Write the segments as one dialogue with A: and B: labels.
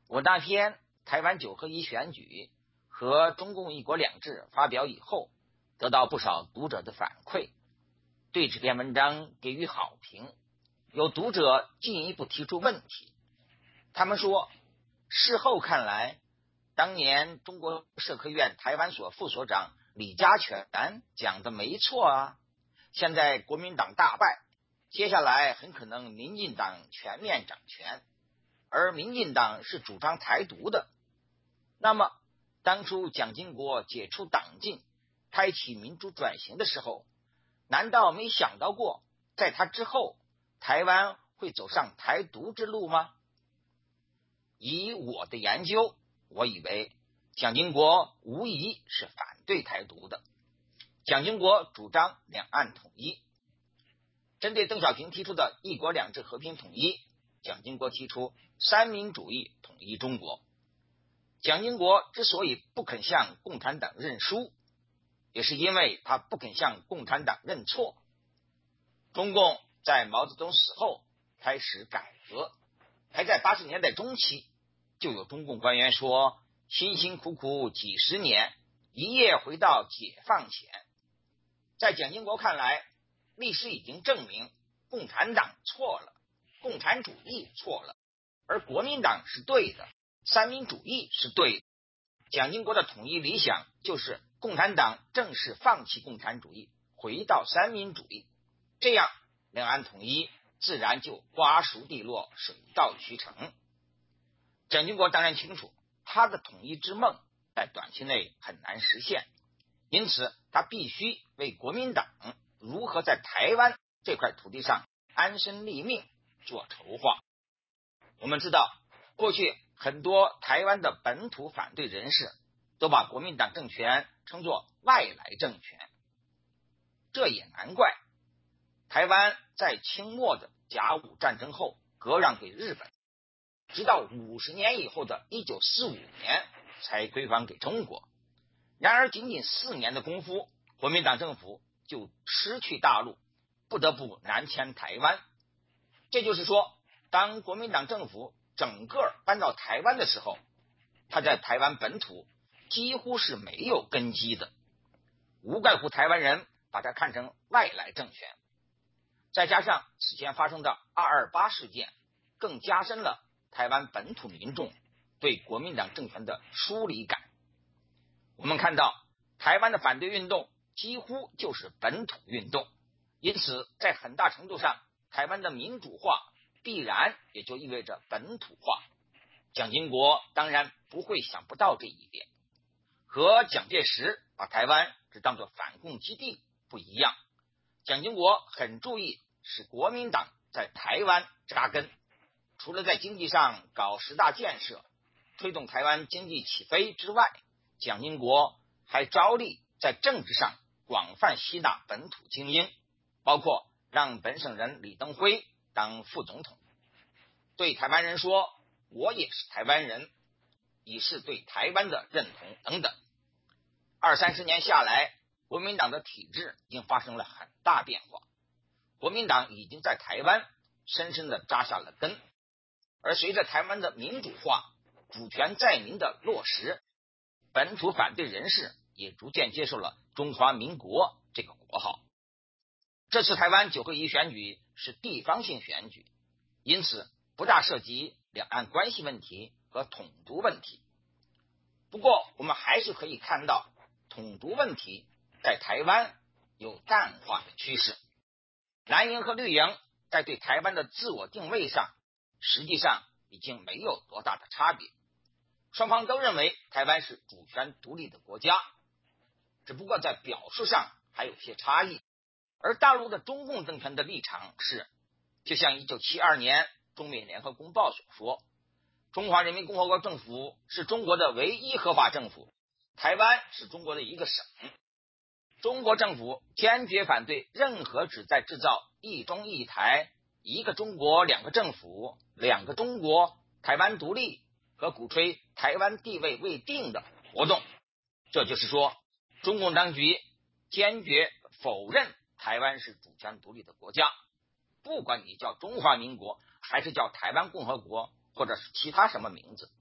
A: 我那篇台湾9合1选举和中共一国两制发表以后，得到不少读者的反馈，对这篇文章给予好评。有读者进一步提出问题，他们说，事后看来，当年中国社科院台湾所副所长李家全讲的没错啊，现在国民党大败，接下来很可能民进党全面掌权，而民进党是主张台独的。那么当初蒋经国解除党禁，开启民主转型的时候，难道没想到过在他之后台湾会走上台独之路吗？以我的研究，我以为蒋经国无疑是反对台独的。蒋经国主张两岸统一，针对邓小平提出的一国两制和平统一，蒋经国提出三民主义统一中国。蒋经国之所以不肯向共产党认输，也是因为他不肯向共产党认错。中共在毛泽东死后开始改革，还在80年代中期就有中共官员说，辛辛苦苦几十年，一夜回到解放前。在蒋经国看来，历史已经证明共产党错了，共产主义错了，而国民党是对的，三民主义是对的。蒋经国的统一理想就是共产党正式放弃共产主义，回到三民主义，这样两岸统一自然就瓜熟蒂落，水到渠成。蒋经国当然清楚，他的统一之梦在短期内很难实现，因此他必须为国民党如何在台湾这块土地上安身立命做筹划。我们知道，过去很多台湾的本土反对人士都把国民党政权称作外来政权，这也难怪。台湾在清末的甲午战争后割让给日本，直到50年以后的1945年才归还给中国。然而仅仅4年的功夫，国民党政府就失去大陆，不得不南迁台湾。这就是说，当国民党政府整个搬到台湾的时候，他在台湾本土几乎是没有根基的，无怪乎台湾人把它看成外来政权。再加上此前发生的228事件，更加深了台湾本土民众对国民党政权的疏离感。我们看到台湾的反对运动几乎就是本土运动，因此在很大程度上，台湾的民主化必然也就意味着本土化。蒋经国当然不会想不到这一点，和蒋介石把台湾只当作反共基地不一样。蒋经国很注意使国民党在台湾扎根，除了在经济上搞10大建设，推动台湾经济起飞之外，蒋经国还着力在政治上广泛吸纳本土精英，包括让本省人李登辉当副总统，对台湾人说我也是台湾人，以示对台湾的认同等等。20-30年下来，国民党的体制已经发生了很大变化，国民党已经在台湾深深地扎下了根，而随着台湾的民主化、主权在民的落实，本土反对人士也逐渐接受了中华民国这个国号。这次台湾9合1选举是地方性选举，因此不大涉及两岸关系问题和统独问题。不过我们还是可以看到，统独问题在台湾有淡化的趋势。蓝营和绿营在对台湾的自我定位上，实际上已经没有多大的差别。双方都认为台湾是主权独立的国家，只不过在表述上还有些差异。而大陆的中共政权的立场是，就像1972年中美联合公报所说，中华人民共和国政府是中国的唯一合法政府，台湾是中国的一个省。中国政府坚决反对任何旨在制造一中一台、一个中国两个政府、两个中国、台湾独立和鼓吹台湾地位未定的活动。这就是说，中共当局坚决否认台湾是主权独立的国家，不管你叫中华民国还是叫台湾共和国或者是其他什么名字，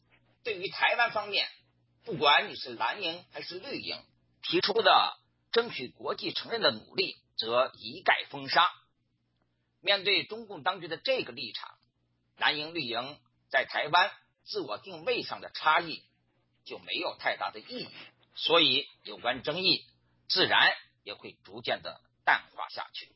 A: 对于台湾方面，不管你是蓝营还是绿营提出的争取国际承认的努力，则一概封杀。面对中共当局的这个立场，蓝营绿营在台湾自我定位上的差异就没有太大的意义，所以有关争议自然也会逐渐的淡化下去。